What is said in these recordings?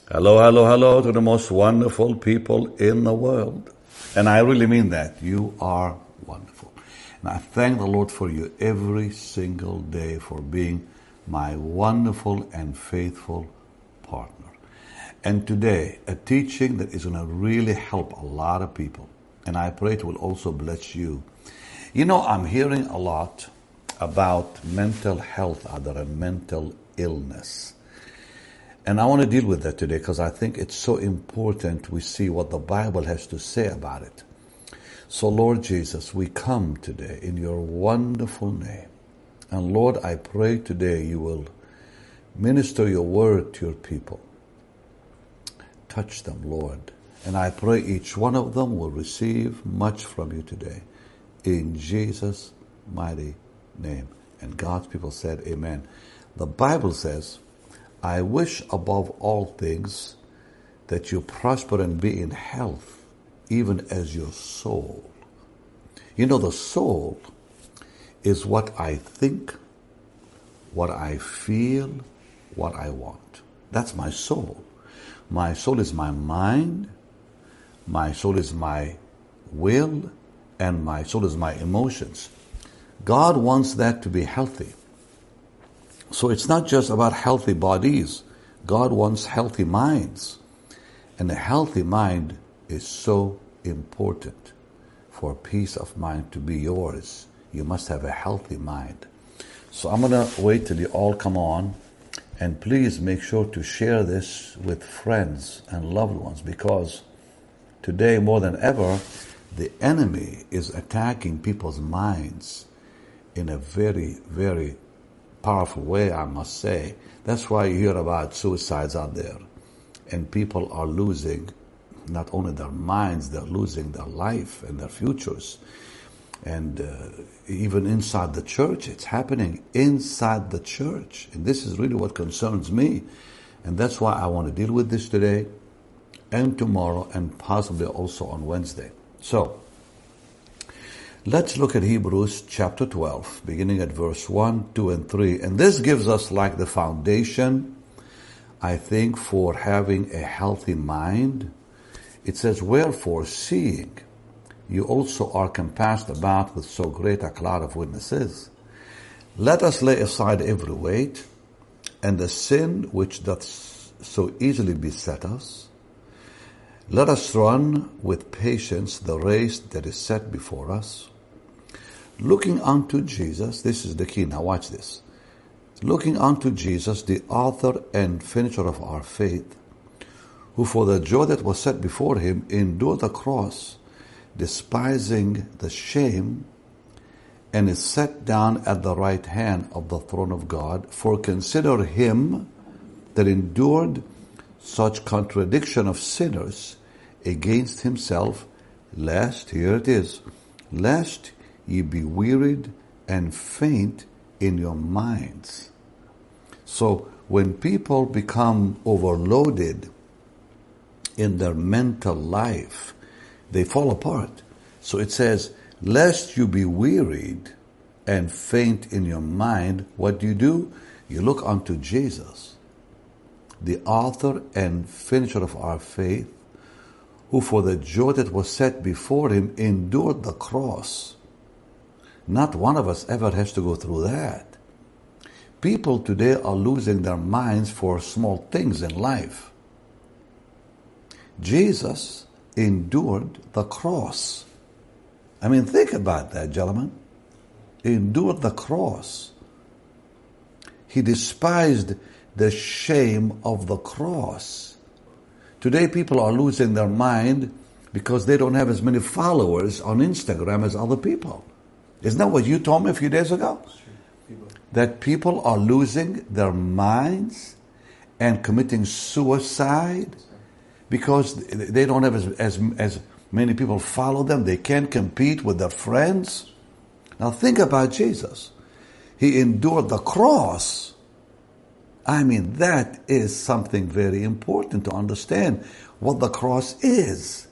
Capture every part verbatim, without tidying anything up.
Hello, hello, hello to the most wonderful people in the world. And I really mean that. You are wonderful. And I thank the Lord for you every single day for being my wonderful and faithful partner. And today, a teaching that is going to really help a lot of people. And I pray it will also bless you. You know, I'm hearing a lot about mental health out there and mental illness. And I want to deal with that today because I think it's so important we see what the Bible has to say about it. So Lord Jesus, we come today in your wonderful name. And Lord, I pray today you will minister your word to your people. Touch them, Lord. And I pray each one of them will receive much from you today. In Jesus' mighty name. And God's people said, amen. The Bible says, I wish above all things that you prosper and be in health, even as your soul. You know, the soul is what I think, what I feel, what I want. That's my soul. My soul is my mind, my soul is my will, and my soul is my emotions. God wants that to be healthy. So it's not just about healthy bodies. God wants healthy minds. And a healthy mind is so important for peace of mind to be yours. You must have a healthy mind. So I'm going to wait till you all come on. And please make sure to share this with friends and loved ones, because today more than ever, the enemy is attacking people's minds in a very, very powerful way, I must say. That's why you hear about suicides out there. And people are losing not only their minds, they're losing their life and their futures. And uh, even inside the church, it's happening inside the church. And this is really what concerns me. And that's why I want to deal with this today and tomorrow and possibly also on Wednesday. So, let's look at Hebrews chapter twelve, beginning at verse one, two, and three. And this gives us like the foundation, I think, for having a healthy mind. It says, wherefore, seeing you also are compassed about with so great a cloud of witnesses, let us lay aside every weight and the sin which doth so easily beset us. Let us run with patience the race that is set before us, looking unto Jesus. This is the key. Now watch this. Looking unto Jesus, the author and finisher of our faith, who for the joy that was set before him endured the cross, despising the shame, and is set down at the right hand of the throne of God. For consider him that endured such contradiction of sinners against himself, lest, here it is, lest ye be wearied and faint in your minds. So when people become overloaded in their mental life, they fall apart. So it says, lest you be wearied and faint in your mind, what do you do? You look unto Jesus, the author and finisher of our faith, who for the joy that was set before him endured the cross. Not one of us ever has to go through that. People today are losing their minds for small things in life. Jesus endured the cross. I mean, think about that, gentlemen. He endured the cross. He despised the shame of the cross. Today people are losing their mind because they don't have as many followers on Instagram as other people. Isn't that what you told me a few days ago? That people are losing their minds and committing suicide because they don't have as, as, as many people follow them. They can't compete with their friends. Now think about Jesus. He endured the cross. I mean, that is something very important to understand what the cross is.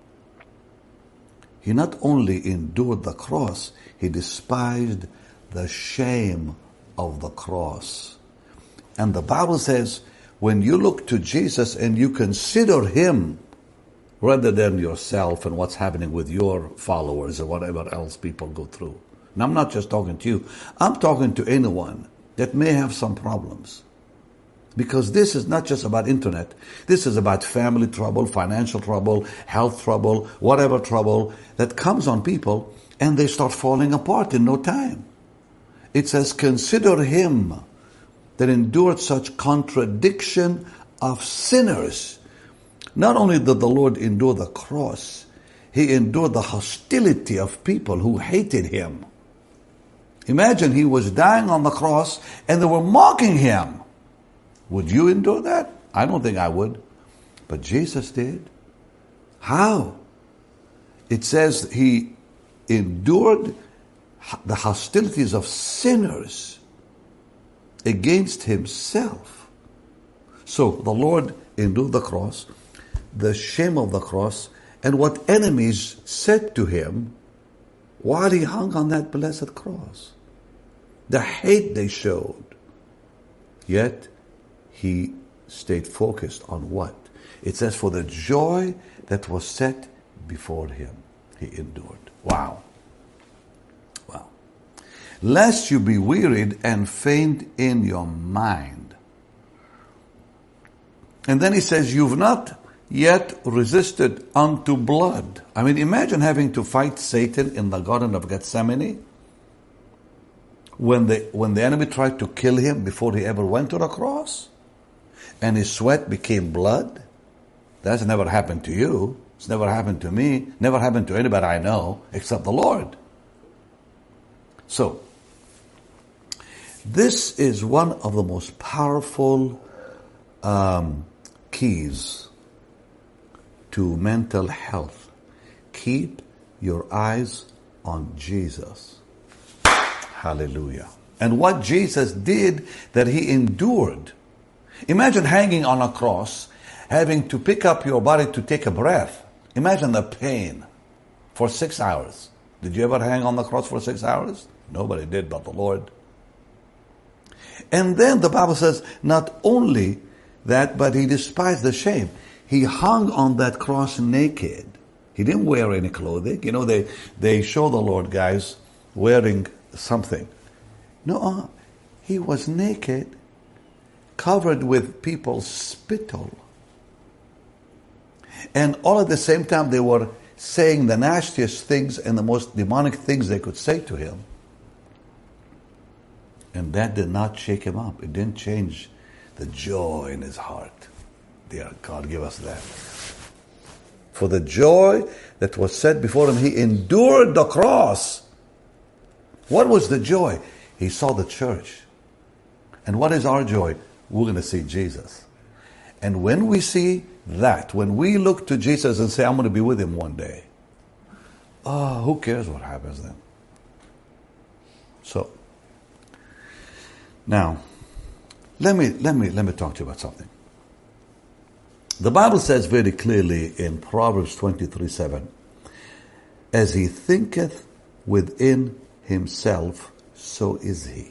He not only endured the cross, he despised the shame of the cross. And the Bible says, when you look to Jesus and you consider Him rather than yourself and what's happening with your followers or whatever else people go through. And I'm not just talking to you. I'm talking to anyone that may have some problems. Because this is not just about internet. This is about family trouble, financial trouble, health trouble, whatever trouble that comes on people, and they start falling apart in no time. It says, consider Him that endured such contradiction of sinners. Not only did the Lord endure the cross, He endured the hostility of people who hated Him. Imagine He was dying on the cross and they were mocking Him. Would you endure that? I don't think I would. But Jesus did. How? It says He endured the hostilities of sinners against Himself. So the Lord endured the cross, the shame of the cross, and what enemies said to Him while He hung on that blessed cross. The hate they showed. Yet He stayed focused on what? It says, for the joy that was set before Him, He endured. Wow. Wow. Lest you be wearied and faint in your mind. And then He says, you've not yet resisted unto blood. I mean, imagine having to fight Satan in the Garden of Gethsemane when the, when the enemy tried to kill Him before He ever went to the cross. And His sweat became blood. That's never happened to you. It's never happened to me. Never happened to anybody I know except the Lord. So, this is one of the most powerful um, keys to mental health. Keep your eyes on Jesus. Hallelujah. And what Jesus did that He endured. Imagine hanging on a cross, having to pick up your body to take a breath. Imagine the pain for six hours. Did you ever hang on the cross for six hours? Nobody did but the Lord. And then the Bible says, not only that, but He despised the shame. He hung on that cross naked. He didn't wear any clothing. You know, they, they show the Lord, guys, wearing something. No, uh, He was naked, covered with people's spittle. And all at the same time, they were saying the nastiest things and the most demonic things they could say to Him. And that did not shake Him up. It didn't change the joy in His heart. Dear God, give us that. For the joy that was set before Him, He endured the cross. What was the joy? He saw the church. And what is our joy? We're going to see Jesus. And when we see that, when we look to Jesus and say, I'm going to be with Him one day, oh, who cares what happens then? So, now, let me, let me, let me talk to you about something. The Bible says very clearly in Proverbs twenty-three seven, as he thinketh within himself, so is he.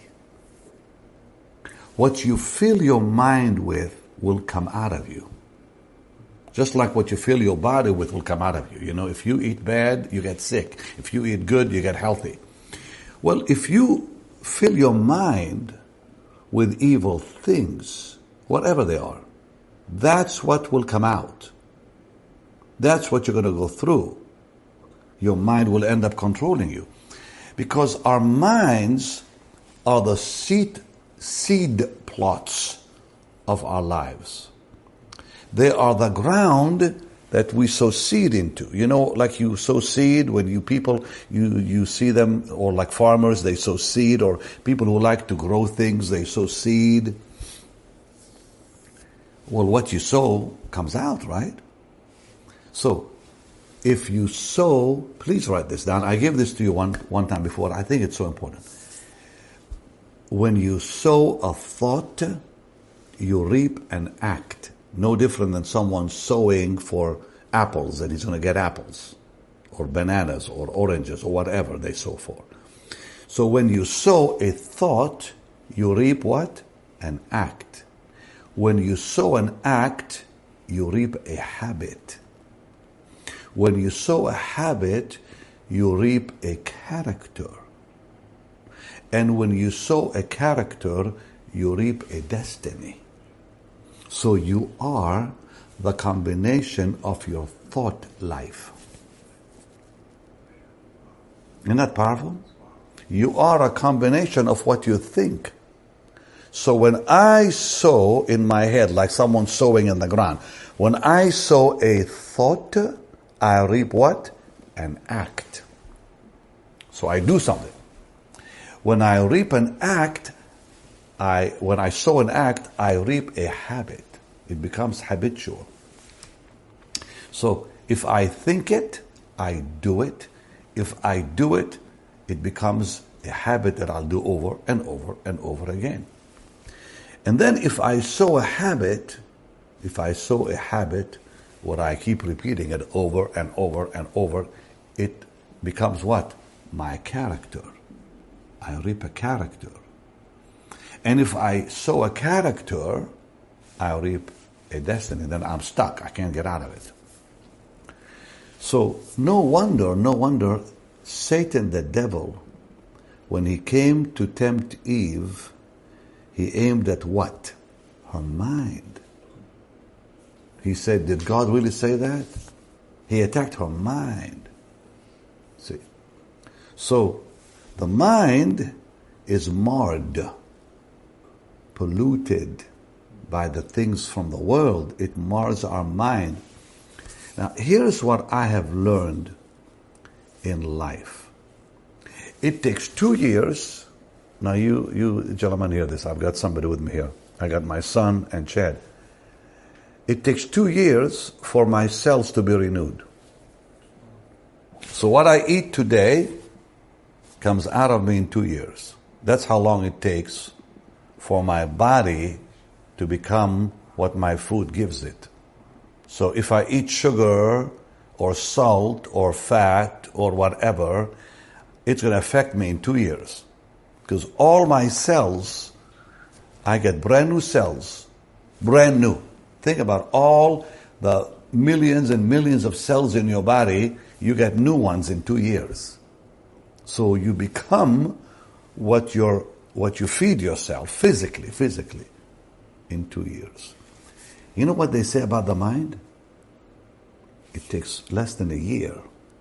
What you fill your mind with will come out of you. Just like what you fill your body with will come out of you. You know, if you eat bad, you get sick. If you eat good, you get healthy. Well, if you fill your mind with evil things, whatever they are, that's what will come out. That's what you're going to go through. Your mind will end up controlling you. Because our minds are the seed, seed plots of our lives. They are the ground that we sow seed into. You know, like you sow seed when you people, you, you see them, or like farmers, they sow seed, or people who like to grow things, they sow seed. Well, what you sow comes out, right? So, if you sow, please write this down. I gave this to you one, one time before. I think it's so important. When you sow a thought, you reap an act. No different than someone sowing for apples and he's going to get apples or bananas or oranges or whatever they sow for. So when you sow a thought, you reap what? An act. When you sow an act, you reap a habit. When you sow a habit, you reap a character. And when you sow a character, you reap a destiny. So you are the combination of your thought life. Isn't that powerful? You are a combination of what you think. So when I sow in my head, like someone sowing in the ground, when I sow a thought, I reap what? An act. So I do something. When I reap an act, I when I sow an act, I reap a habit. It becomes habitual. So if I think it, I do it. If I do it, it becomes a habit that I'll do over and over and over again. And then if I sow a habit, if I sow a habit where I keep repeating it over and over and over, it becomes what? My character. I reap a character. And if I sow a character, I reap a destiny. Then I'm stuck. I can't get out of it. So no wonder, no wonder Satan, the devil, when he came to tempt Eve, he aimed at what? Her mind. He said, did God really say that? He attacked her mind. See? So the mind is marred, polluted by the things from the world. It mars our mind. Now, here's what I have learned in life. It takes two years. Now, you, you gentlemen hear this. I've got somebody with me here. I got my son and Chad. It takes two years for my cells to be renewed. So what I eat today comes out of me in two years. That's how long it takes for my body to become what my food gives it. So if I eat sugar or salt or fat or whatever, it's going to affect me in two years. Because all my cells, I get brand new cells, brand new. Think about all the millions and millions of cells in your body, you get new ones in two years. So you become what you're, what you feed yourself physically, physically, in two years. You know what they say about the mind? It takes less than a year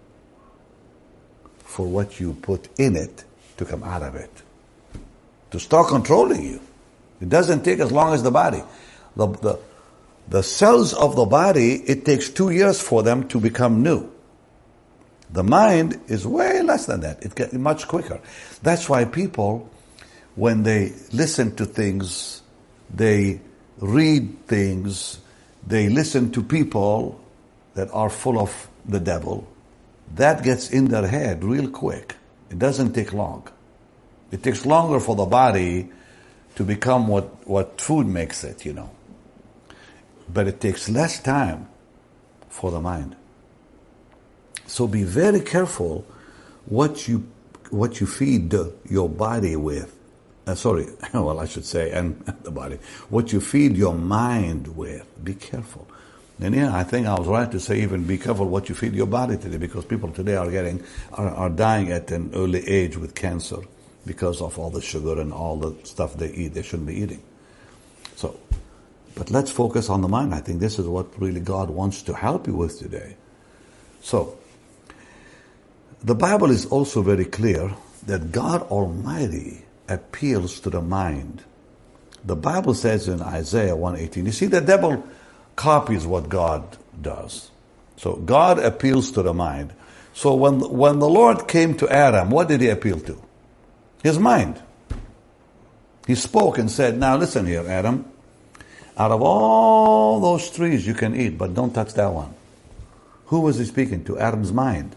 for what you put in it to come out of it, to start controlling you. It doesn't take as long as the body. The, the, the cells of the body, it takes two years for them to become new. The mind is way less than that. It gets much quicker. That's why people, when they listen to things, they read things, they listen to people that are full of the devil, that gets in their head real quick. It doesn't take long. It takes longer for the body to become what, what food makes it, you know. But it takes less time for the mind. So be very careful what you what you feed your body with. Uh, sorry, well I should say, and the body. What you feed your mind with. Be careful. And yeah, I think I was right to say even be careful what you feed your body today, because people today are getting are, are dying at an early age with cancer because of all the sugar and all the stuff they eat they shouldn't be eating. So, but let's focus on the mind. I think this is what really God wants to help you with today. So, the Bible is also very clear that God Almighty appeals to the mind. The Bible says in Isaiah one eighteen, you see, the devil copies what God does. So God appeals to the mind. So when, when the Lord came to Adam, what did he appeal to? His mind. He spoke and said, now listen here, Adam, out of all those trees you can eat, but don't touch that one. Who was he speaking to? Adam's mind.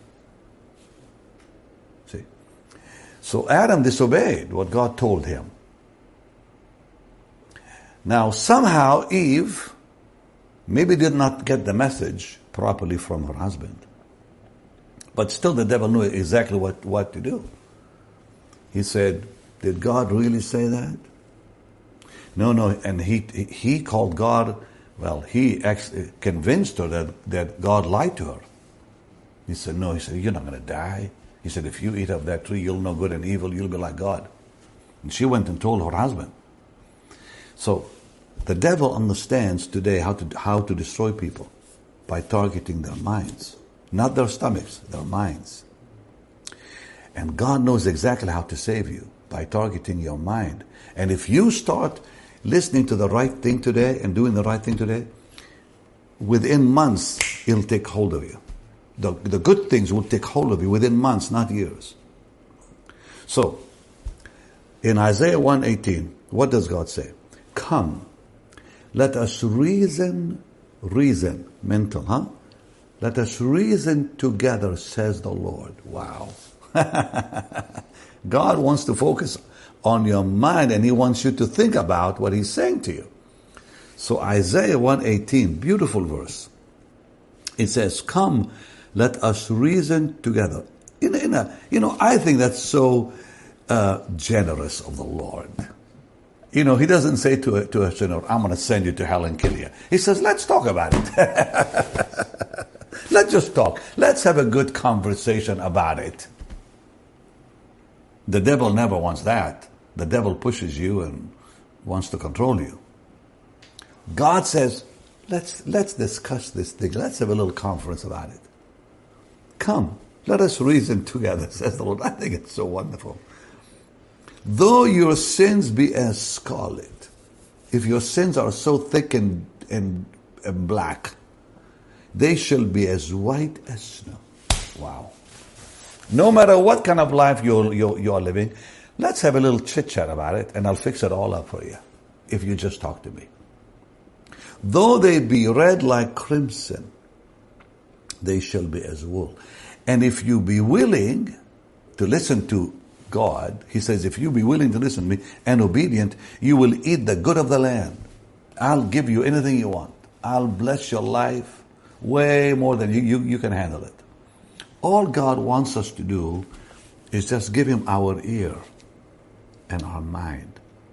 See? So Adam disobeyed what God told him. Now somehow Eve maybe did not get the message properly from her husband. But still the devil knew exactly what, what to do. He said, did God really say that? No, no, and he he called God, well, he ex- convinced her that, that God lied to her. He said, no, he said, you're not going to die. He said, if you eat of that tree, you'll know good and evil, you'll be like God. And she went and told her husband. So, the devil understands today how to how to destroy people by targeting their minds. Not their stomachs, their minds. And God knows exactly how to save you by targeting your mind. And if you start listening to the right thing today and doing the right thing today, within months, it'll take hold of you. The, the good things will take hold of you within months, not years. So, in Isaiah one eighteen, what does God say? Come, let us reason, reason, mental, huh? Let us reason together, says the Lord. Wow. God wants to focus on your mind, and He wants you to think about what He's saying to you. So Isaiah one eighteen, beautiful verse. It says, come, let us reason together. In, in a, you know, I think that's so uh, generous of the Lord. You know, He doesn't say to a, to a sinner, I'm going to send you to hell and kill you. He says, let's talk about it. Let's just talk. Let's have a good conversation about it. The devil never wants that. The devil pushes you and wants to control you. God says, let's let's discuss this thing. Let's have a little conference about it. Come, let us reason together, says the Lord. I think it's so wonderful. Though your sins be as scarlet, if your sins are so thick and, and, and black, they shall be as white as snow. Wow. No matter what kind of life you're, you're, you're living, let's have a little chit-chat about it, and I'll fix it all up for you, if you just talk to me. Though they be red like crimson, they shall be as wool. And if you be willing to listen to God, He says, if you be willing to listen to me and obedient, you will eat the good of the land. I'll give you anything you want. I'll bless your life way more than you, you, you can handle it. All God wants us to do is just give Him our ear and our mind.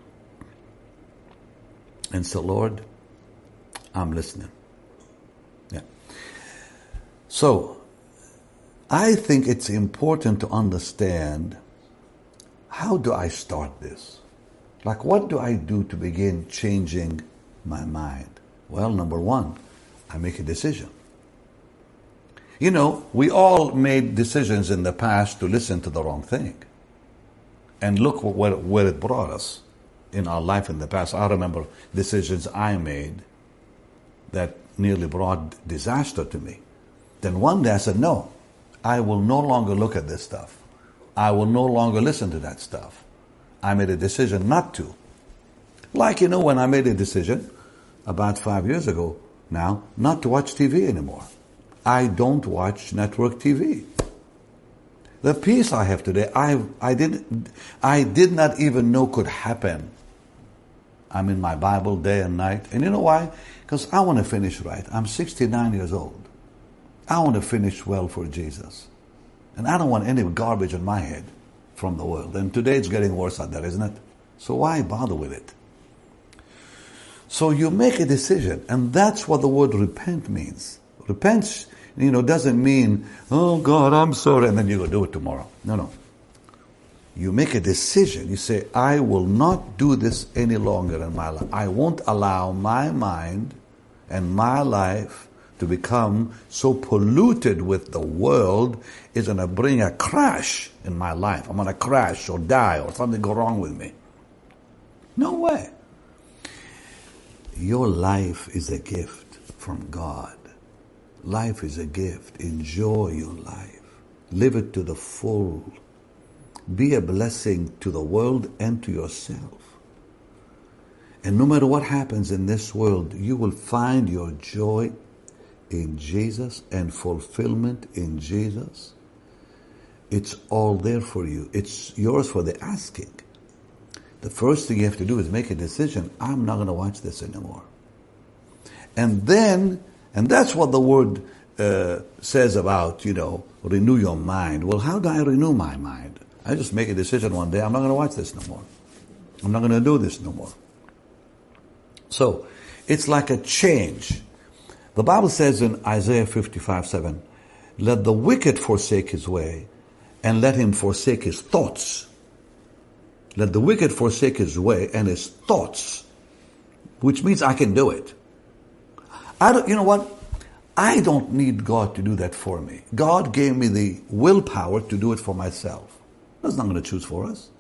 And so, Lord, I'm listening. Yeah. So, I think it's important to understand, how do I start this? Like, what do I do to begin changing my mind? Well, number one, I make a decision. You know, we all made decisions in the past to listen to the wrong thing. And look where, where it brought us in our life in the past. I remember decisions I made that nearly brought disaster to me. Then one day I said, no, I will no longer look at this stuff. I will no longer listen to that stuff. I made a decision not to. Like, you know, when I made a decision about five years ago now, not to watch T V anymore. I don't watch network T V. The peace I have today, I I didn't I did not even know could happen. I'm in my Bible day and night. And you know why? Because I want to finish right. I'm sixty-nine years old. I want to finish well for Jesus. And I don't want any garbage in my head from the world. And today it's getting worse out there, isn't it? So why bother with it? So you make a decision. And that's what the word repent means. Repent, you know, doesn't mean, oh God, I'm sorry, and then you go do it tomorrow. No, no. You make a decision. You say, I will not do this any longer in my life. I won't allow my mind and my life to become so polluted with the world. Is going to bring a crash in my life. I'm going to crash or die or something go wrong with me. No way. Your life is a gift from God. Life is a gift. Enjoy your life. Live it to the full. Be a blessing to the world and to yourself. And no matter what happens in this world, you will find your joy in Jesus and fulfillment in Jesus. It's all there for you. It's yours for the asking. The first thing you have to do is make a decision. I'm not going to watch this anymore. And then, and that's what the word uh, says about, you know, renew your mind. Well, how do I renew my mind? I just make a decision one day. I'm not going to watch this no more. I'm not going to do this no more. So, it's like a change. The Bible says in Isaiah fifty-five seven, let the wicked forsake his way, and let him forsake his thoughts. Let the wicked forsake his way and his thoughts, which means I can do it. I don't, you know what? I don't need God to do that for me. God gave me the willpower to do it for myself. That's not going to choose for us.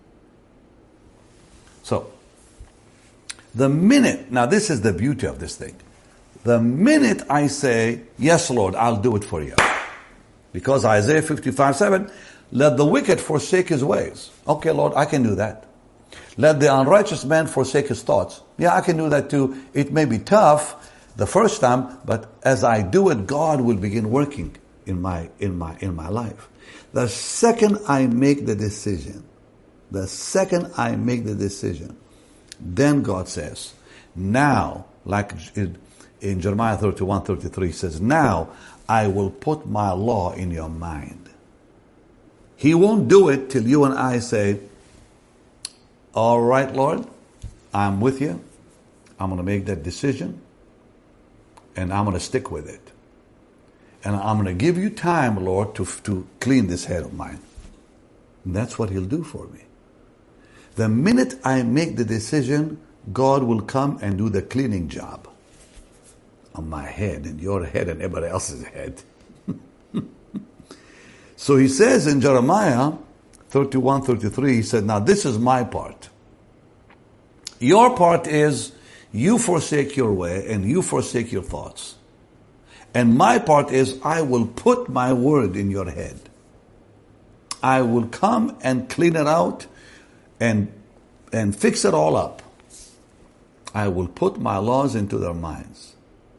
So, the minute, now this is the beauty of this thing. The minute I say, yes, Lord, I'll do it for you. Because Isaiah fifty-five seven, let the wicked forsake his ways. Okay, Lord, I can do that. Let the unrighteous man forsake his thoughts. Yeah, I can do that too. It may be tough the first time, but as I do it, God will begin working in my, in my, in my life. The second I make the decision, the second I make the decision, then God says, now, like in, in Jeremiah thirty-one thirty-three, he says, now I will put my law in your mind. He won't do it till you and I say, all right, Lord, I'm with you. I'm going to make that decision, and I'm going to stick with it. And I'm going to give you time, Lord, to, to clean this head of mine. And that's what he'll do for me. The minute I make the decision, God will come and do the cleaning job on my head and your head and everybody else's head. So he says in Jeremiah thirty-one thirty-three, he said, now this is my part. Your part is you forsake your way and you forsake your thoughts. And my part is I will put my word in your head. I will come and clean it out and and fix it all up. I will put my laws into their minds.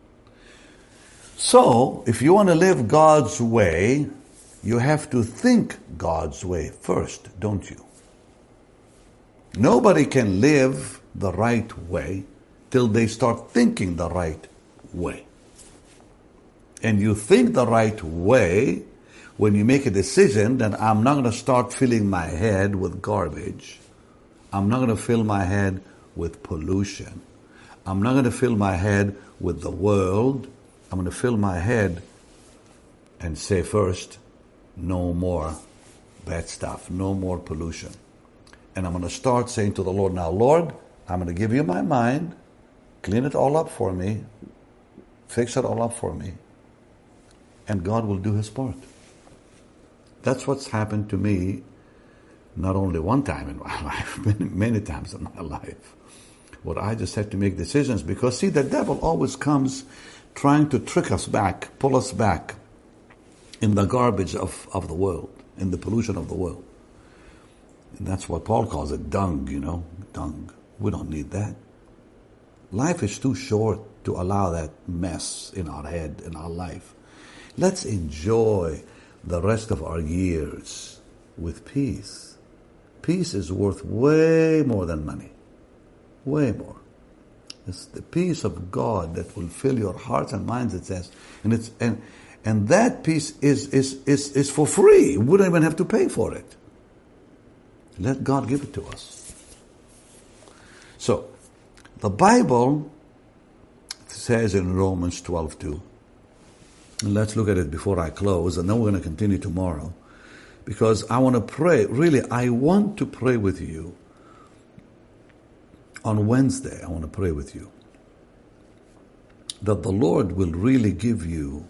So, if you want to live God's way, you have to think God's way first, don't you? Nobody can live the right way till they start thinking the right way. And you think the right way when you make a decision that I'm not going to start filling my head with garbage. I'm not going to fill my head with pollution. I'm not going to fill my head with the world. I'm going to fill my head and say first, no more bad stuff, no more pollution. And I'm going to start saying to the Lord, now Lord, I'm going to give you my mind, clean it all up for me, fix it all up for me, and God will do his part. That's what's happened to me not only one time in my life, many, many times in my life, where I just had to make decisions because, see, the devil always comes trying to trick us back, pull us back in the garbage of, of the world, in the pollution of the world. And that's what Paul calls it, dung, you know, dung. We don't need that. Life is too short to allow that mess in our head, in our life. Let's enjoy the rest of our years with peace. Peace is worth way more than money. Way more. It's the peace of God that will fill your hearts and minds, it says. And it's and and that peace is is is, is for free. We don't even have to pay for it. Let God give it to us. So, the Bible says in Romans twelve two, and let's look at it before I close, and then we're going to continue tomorrow, because I want to pray, really, I want to pray with you. On Wednesday, I want to pray with you that the Lord will really give you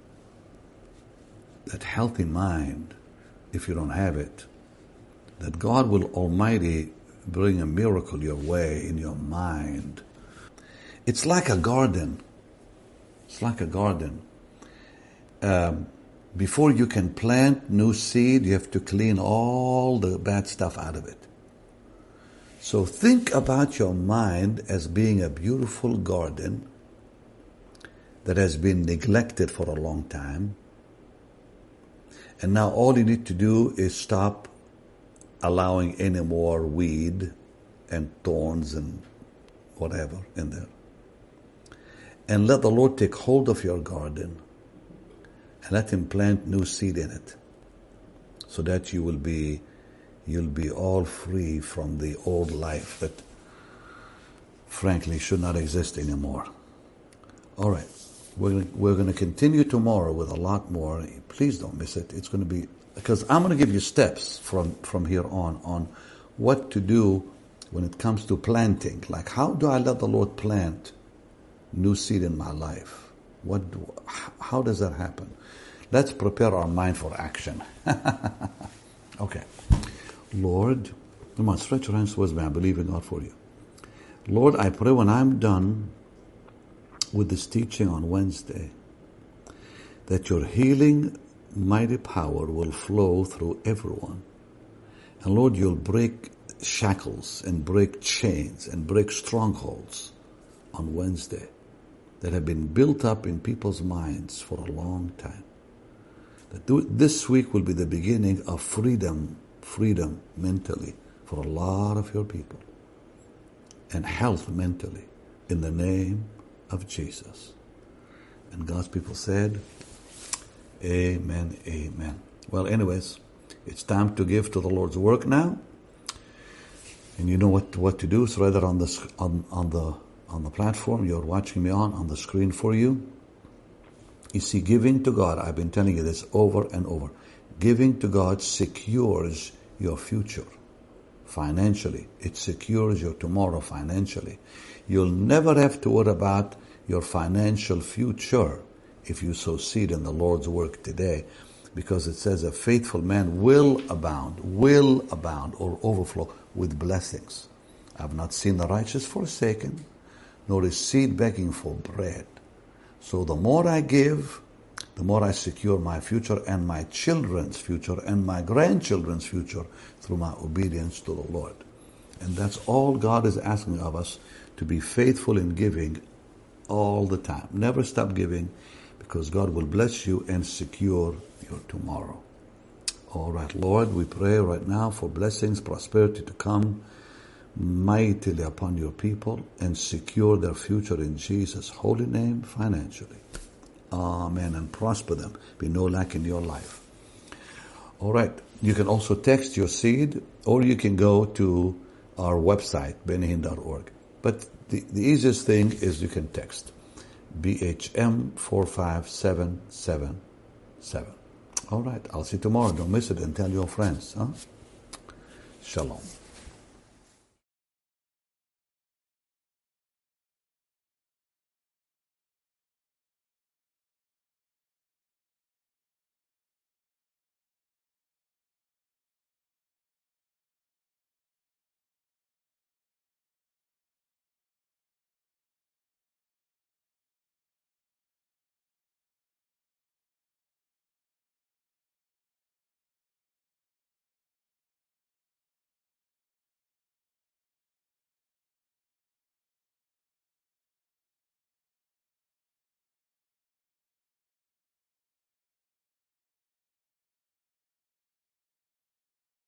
that healthy mind, if you don't have it, that God will Almighty bring a miracle your way in your mind. It's like a garden. It's like a garden. Um, before you can plant new seed, you have to clean all the bad stuff out of it. So think about your mind as being a beautiful garden that has been neglected for a long time. And now all you need to do is stop allowing any more weed and thorns and whatever in there. And let the Lord take hold of your garden and let him plant new seed in it, so that you will be You'll be all free from the old life that frankly, should not exist anymore. All right. We're gonna, we're going to continue tomorrow with a lot more. Please don't miss it. It's going to be, because I'm going to give you steps from, from here on, on what to do when it comes to planting. Like, how do I let the Lord plant new seed in my life? What? Do, how does that happen? Let's prepare our mind for action. Okay. Lord, come on, stretch your hands towards me. I believe in God for you. Lord, I pray when I'm done with this teaching on Wednesday, that your healing mighty power will flow through everyone. And Lord, you'll break shackles and break chains and break strongholds on Wednesday that have been built up in people's minds for a long time. That this week will be the beginning of freedom, freedom mentally for a lot of your people, and health mentally in the name of Jesus. And God's people said, amen, amen. Well, anyways, it's time to give to the Lord's work now. And you know what, what to do. It's rather on the, on, on the, on the platform you're watching me on, on the screen for you. You see, giving to God, I've been telling you this over and over. Giving to God secures your future financially. It secures your tomorrow financially. You'll never have to worry about your financial future if you sow seed in the Lord's work today, because it says a faithful man will abound, will abound or overflow with blessings. I've not seen the righteous forsaken, nor his seed begging for bread. So the more I give, the more I secure my future and my children's future and my grandchildren's future through my obedience to the Lord. And that's all God is asking of us, to be faithful in giving all the time. Never stop giving, because God will bless you and secure your tomorrow. All right, Lord, we pray right now for blessings, prosperity to come mightily upon your people and secure their future in Jesus' holy name financially. Amen. And prosper them. Be no lack in your life. All right. You can also text your seed, or you can go to our website, benny hinn dot org. But the, the easiest thing is you can text B H M four five seven seven seven. All right. I'll see you tomorrow. Don't miss it, and tell your friends. Huh? Shalom.